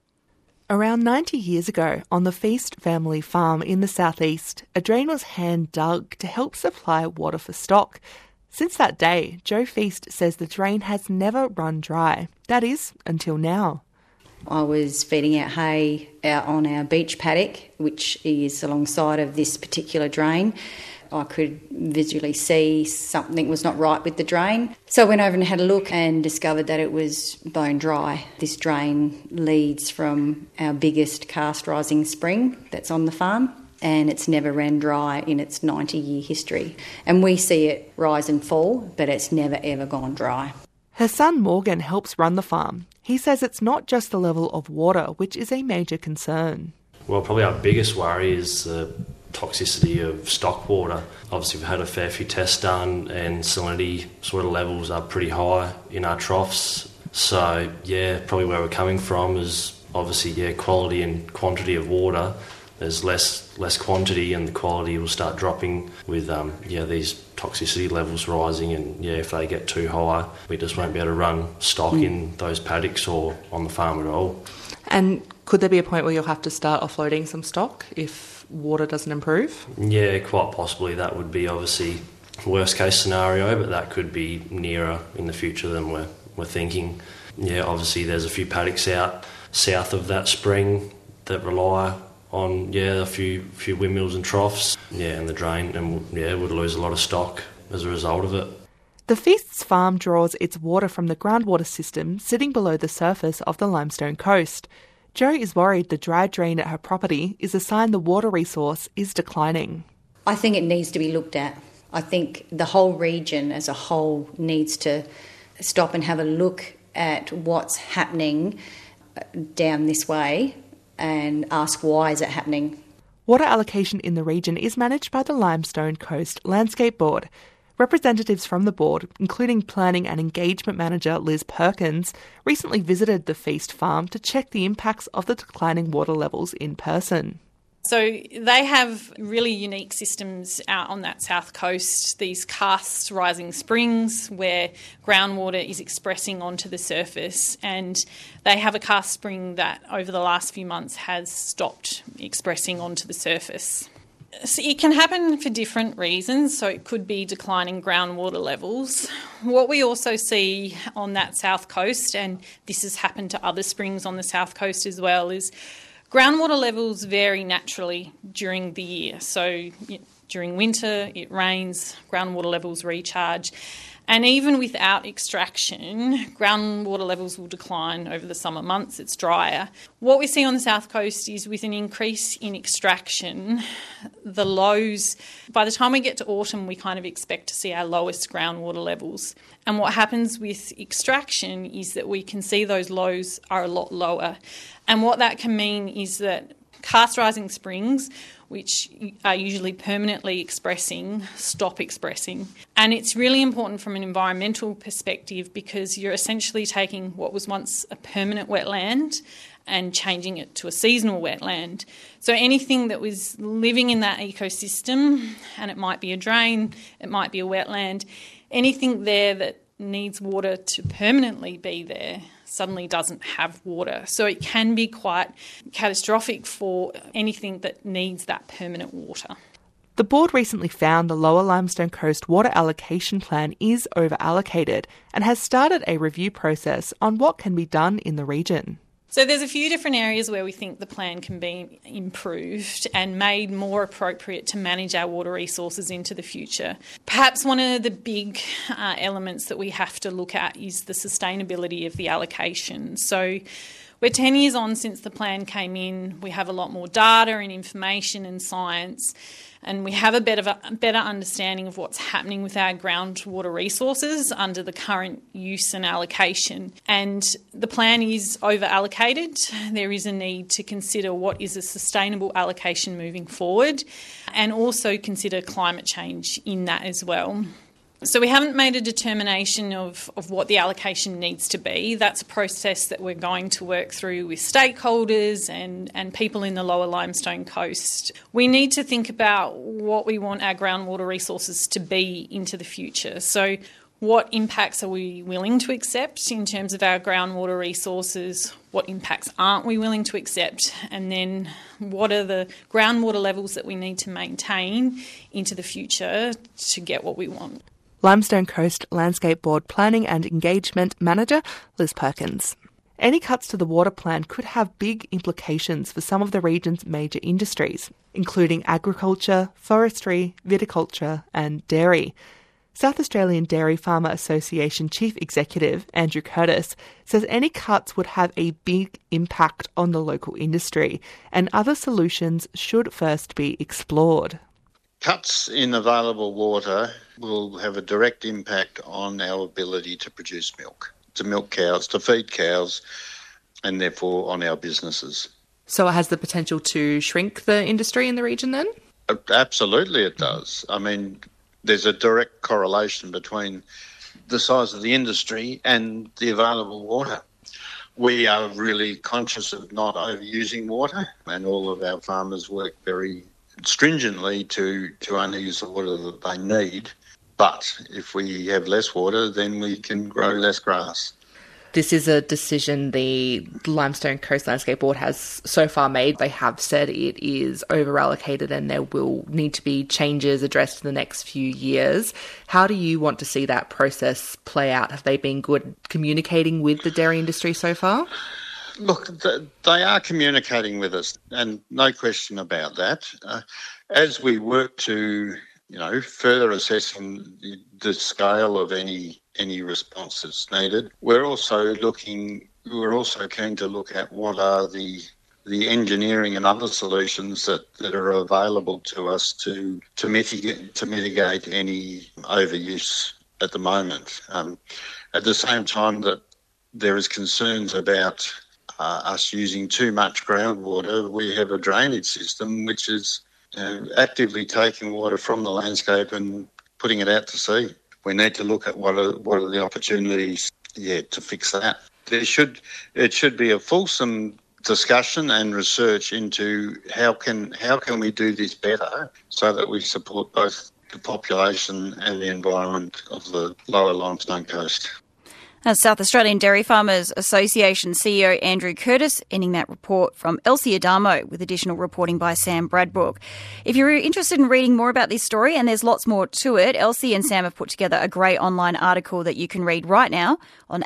Around 90 years ago, on the Feast family farm in the southeast, a drain was hand-dug to help supply water for stock. Since that day, Jo Feast says the drain has never run dry. That is, until now. I was feeding out hay out on our beach paddock, which is alongside of this particular drain. I could visually see something was not right with the drain. So I went over and had a look and discovered that it was bone dry. This drain leads from our biggest cast rising spring that's on the farm, and it's never ran dry in its 90-year history. And we see it rise and fall, but it's never ever gone dry. Her son Morgan helps run the farm. He says it's not just the level of water, which is a major concern. Well, probably our biggest worry is the toxicity of stock water. Obviously, we've had a fair few tests done and salinity sort of levels are pretty high in our troughs. So, probably where we're coming from is obviously, quality and quantity of water. There's less quantity and the quality will start dropping with, these toxicity levels rising, and, if they get too high, we just won't be able to run stock in those paddocks or on the farm at all. And could there be a point where you'll have to start offloading some stock if water doesn't improve? Yeah, quite possibly. That would be obviously worst case scenario, but that could be nearer in the future than we're thinking. Yeah, obviously there's a few paddocks out south of that spring that rely on a few windmills and troughs, and the drain, and would lose a lot of stock as a result of it. The Feasts farm draws its water from the groundwater system sitting below the surface of the limestone coast. Jo is worried the dry drain at her property is a sign the water resource is declining. I think it needs to be looked at. I think the whole region as a whole needs to stop and have a look at what's happening down this way and ask why is it happening. Water allocation in the region is managed by the Limestone Coast Landscape Board. Representatives from the board, including Planning and Engagement Manager Liz Perkins, recently visited the Feast farm to check the impacts of the declining water levels in person. So they have really unique systems out on that south coast, these cast rising springs where groundwater is expressing onto the surface, and they have a cast spring that over the last few months has stopped expressing onto the surface. So it can happen for different reasons, so it could be declining groundwater levels. What we also see on that south coast, and this has happened to other springs on the south coast as well, is groundwater levels vary naturally during the year. So during winter, it rains, groundwater levels recharge. And even without extraction, groundwater levels will decline over the summer months. It's drier. What we see on the south coast is with an increase in extraction, the lows, by the time we get to autumn, we kind of expect to see our lowest groundwater levels. And what happens with extraction is that we can see those lows are a lot lower. And what that can mean is that cast rising springs, which are usually permanently expressing, stop expressing. And it's really important from an environmental perspective because you're essentially taking what was once a permanent wetland and changing it to a seasonal wetland. So anything that was living in that ecosystem, and it might be a drain, it might be a wetland, anything there that needs water to permanently be there suddenly doesn't have water. So it can be quite catastrophic for anything that needs that permanent water. The board recently found the Lower Limestone Coast water allocation plan is over-allocated and has started a review process on what can be done in the region. So there's a few different areas where we think the plan can be improved and made more appropriate to manage our water resources into the future. Perhaps one of the big elements that we have to look at is the sustainability of the allocation. So we're 10 years on since the plan came in. We have a lot more data and information and science, and we have a better understanding of what's happening with our groundwater resources under the current use and allocation. And the plan is over-allocated. There is a need to consider what is a sustainable allocation moving forward, and also consider climate change in that as well. So we haven't made a determination of what the allocation needs to be. That's a process that we're going to work through with stakeholders and people in the Lower Limestone Coast. We need to think about what we want our groundwater resources to be into the future. So what impacts are we willing to accept in terms of our groundwater resources? What impacts aren't we willing to accept? And then what are the groundwater levels that we need to maintain into the future to get what we want? Limestone Coast Landscape Board Planning and Engagement Manager, Liz Perkins. Any cuts to the water plan could have big implications for some of the region's major industries, including agriculture, forestry, viticulture and dairy. South Australian Dairy Farmer Association Chief Executive Andrew Curtis says any cuts would have a big impact on the local industry and other solutions should first be explored. Cuts in available water will have a direct impact on our ability to produce milk, to milk cows, to feed cows, and therefore on our businesses. So it has the potential to shrink the industry in the region then? Absolutely it does. I mean, there's a direct correlation between the size of the industry and the available water. We are really conscious of not overusing water, and all of our farmers work very stringently to only use the water that they need. But if we have less water, then we can grow less grass. This is a decision the Limestone Coast Landscape Board has so far made. They have said it is over-allocated and there will need to be changes addressed in the next few years. How do you want to see that process play out? Have they been good communicating with the dairy industry so far? Look, they are communicating with us, and no question about that. As we work to, further assessing the scale of any response that's needed, we're also keen to look at what are the engineering and other solutions that are available to us to mitigate any overuse at the moment. At the same time that there is concerns about us using too much groundwater, we have a drainage system which is actively taking water from the landscape and putting it out to sea. We need to look at what are the opportunities to fix that. It should be a fulsome discussion and research into how can we do this better so that we support both the population and the environment of the Lower Limestone Coast. South Australian Dairy Farmers Association CEO Andrew Curtis ending that report from Elsie Adamo with additional reporting by Sam Bradbrook. If you're interested in reading more about this story, and there's lots more to it, Elsie and Sam have put together a great online article that you can read right now on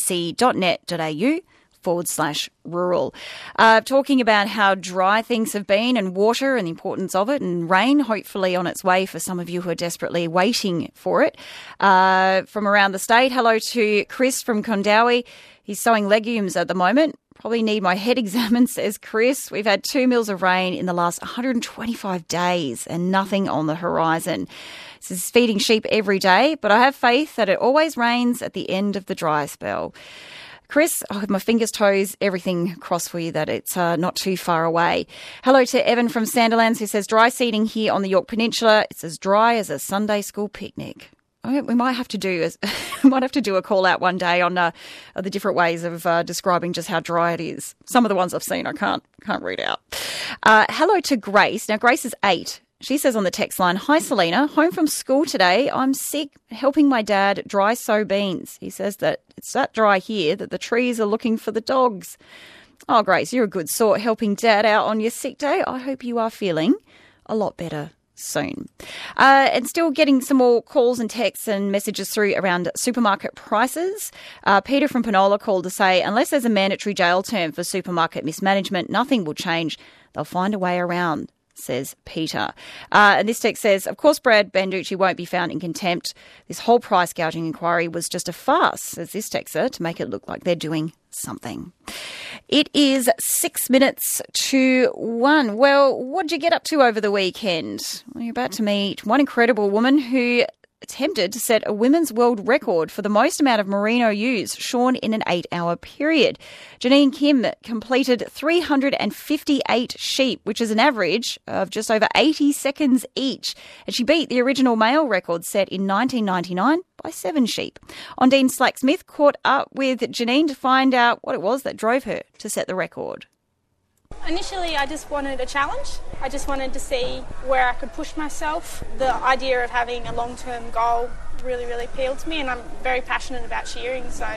abc.net.au/rural. Talking about how dry things have been and water and the importance of it, and rain hopefully on its way for some of you who are desperately waiting for it. From around the state, hello to Chris from Kondowi. He's sowing legumes at the moment. Probably need my head examined, says Chris. We've had 2 mils of rain in the last 125 days and nothing on the horizon. This is feeding sheep every day, but I have faith that it always rains at the end of the dry spell. Chris, I have my fingers, toes, everything crossed for you that it's not too far away. Hello to Evan from Sandilands who says dry seeding here on the Yorke Peninsula. It's as dry as a Sunday school picnic. We might have to do a call out one day on the different ways of describing just how dry it is. Some of the ones I've seen I can't read out. Hello to Grace. Now Grace is 8. She says on the text line, "Hi Selena, home from school today. I'm sick, helping my dad dry sow beans. He says that it's that dry here that the trees are looking for the dogs." Oh, Grace, you're a good sort, helping Dad out on your sick day. I hope you are feeling a lot better soon. And still getting some more calls and texts and messages through around supermarket prices. Peter from Penola called to say, unless there's a mandatory jail term for supermarket mismanagement, nothing will change. They'll find a way around, says Peter. And this text says, of course, Brad Banducci won't be found in contempt. This whole price gouging inquiry was just a farce, says this texter, to make it look like they're doing something. It is 6 minutes to 1. Well, what did you get up to over the weekend? Well, you're about to meet one incredible woman who attempted to set a women's world record for the most amount of merino ewes shorn in an 8-hour period. Janine Kim completed 358 sheep, which is an average of just over 80 seconds each. And she beat the original male record set in 1999 by 7 sheep. Ondine Slack-Smith caught up with Janine to find out what it was that drove her to set the record. Initially, I just wanted a challenge. I just wanted to see where I could push myself. The idea of having a long-term goal really, really appealed to me, and I'm very passionate about shearing, so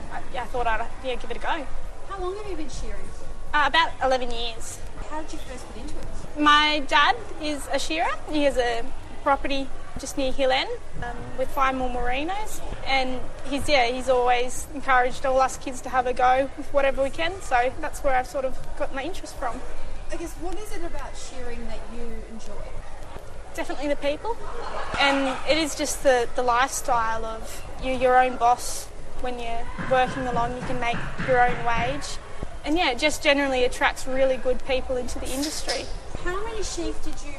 I thought I'd give it a go. How long have you been shearing? About 11 years. How did you first get into it? My dad is a shearer. He has a property just near Hill End with 5 more merinos, and he's always encouraged all us kids to have a go with whatever we can, so that's where I've sort of got my interest from. I guess, what is it about shearing that you enjoy? Definitely the people, and it is just the lifestyle of you're your own boss. When you're working along, you can make your own wage, and it just generally attracts really good people into the industry. How many sheep did you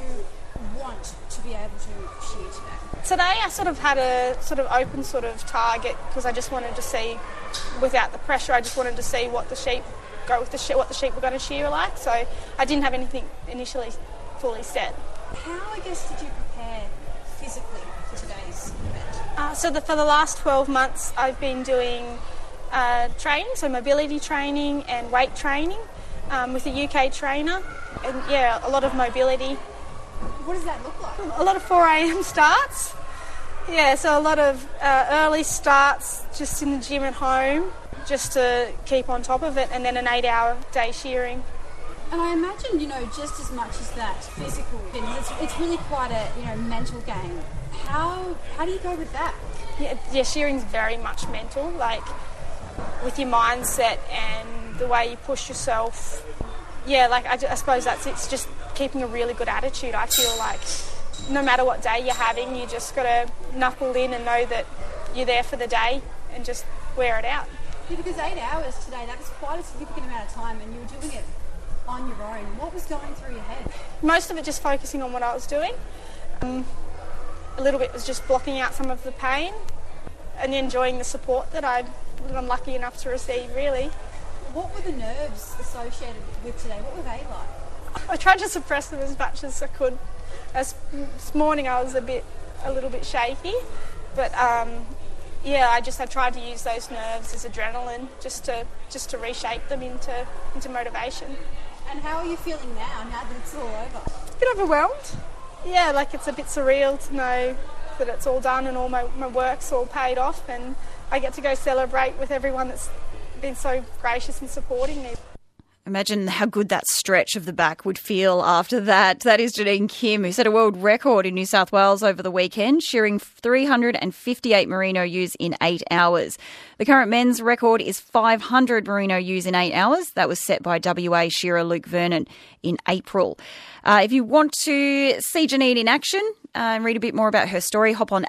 want to be able to shear today? Today I sort of had a sort of open sort of target because I just wanted to see, without the pressure, I just wanted to see what the sheep what the sheep were going to shear like. So I didn't have anything initially fully set. How, I guess, did you prepare physically for today's event? For the last 12 months I've been doing training, so mobility training and weight training with a UK trainer, and a lot of mobility. What does that look like? A lot of 4 a.m. starts. So a lot of early starts just in the gym at home, just to keep on top of it, and then an 8-hour day shearing. And I imagine, just as much as that physical, it's really quite a, mental game. How do you go with that? Yeah, shearing's very much mental, like with your mindset and the way you push yourself. I suppose it's just keeping a really good attitude. I feel like no matter what day you're having, you just got to knuckle in and know that you're there for the day and just wear it out. Yeah, because 8 hours today, that was quite a significant amount of time, and you were doing it on your own. What was going through your head? Most of it just focusing on what I was doing. A little bit was just blocking out some of the pain and enjoying the support that I'm lucky enough to receive, really. What were the nerves associated with today? What were they like? I tried to suppress them as much as I could. This morning I was a little bit shaky, but I tried to use those nerves as adrenaline just to reshape them into motivation. And how are you feeling now that it's all over? A bit overwhelmed. It's a bit surreal to know that it's all done and all my work's all paid off, and I get to go celebrate with everyone that's been so gracious in supporting me. Imagine how good that stretch of the back would feel after that. That is Janine Kim, who set a world record in New South Wales over the weekend, shearing 358 merino ewes in 8 hours. The current men's record is 500 merino ewes in 8 hours. That was set by WA shearer Luke Vernon in April. If you want to see Janine in action and read a bit more about her story, hop on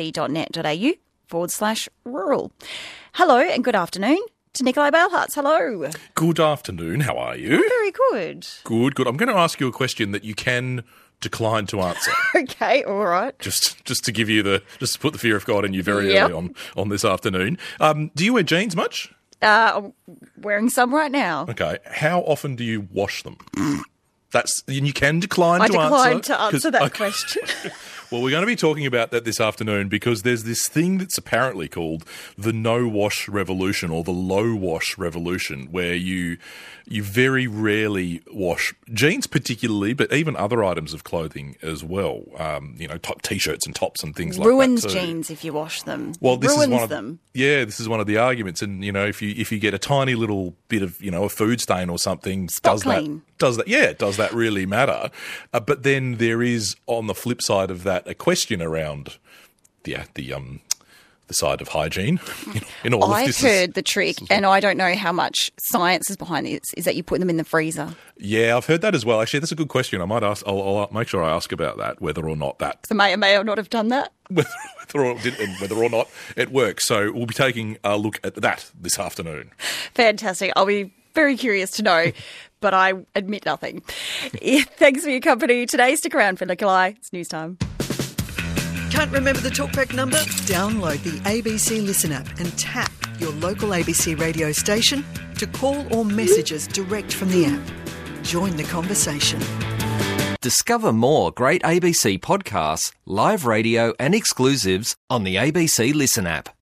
abc.net.au/rural. Hello and good afternoon to Nikolai Balehartz. Hello. Good afternoon. How are you? Very good. Good. I'm going to ask you a question that you can decline to answer. Okay, all right. Just to give you just to put the fear of God in you very early on this afternoon. Do you wear jeans much? I'm wearing some right now. Okay. How often do you wash them? And you can decline to answer. I decline to answer that question. Well, we're going to be talking about that this afternoon because there's this thing that's apparently called the no-wash revolution or the low-wash revolution, where you very rarely wash jeans particularly, but even other items of clothing as well. Top T-shirts and tops and things like that. Ruins jeans if you wash them. Well, this Ruins is one of them. Yeah, this is one of the arguments. And, if you get a tiny little bit of, a food stain or something, does that really matter? But then there is, on the flip side of that, a question around the side of hygiene in all of this. I've heard the trick, and I don't know how much science is behind this, is that you put them in the freezer. Yeah, I've heard that as well. Actually, that's a good question. I might ask. I'll make sure I ask about that, whether or not that. So may or not have done that. Whether or not it works. So we'll be taking a look at that this afternoon. Fantastic. I'll be very curious to know, but I admit nothing. Thanks for your company today. Stick around for Nikolai. It's news time. Can't remember the talkback number? Download the ABC Listen app and tap your local ABC radio station to call or message us direct from the app. Join the conversation. Discover more great ABC podcasts, live radio and exclusives on the ABC Listen app.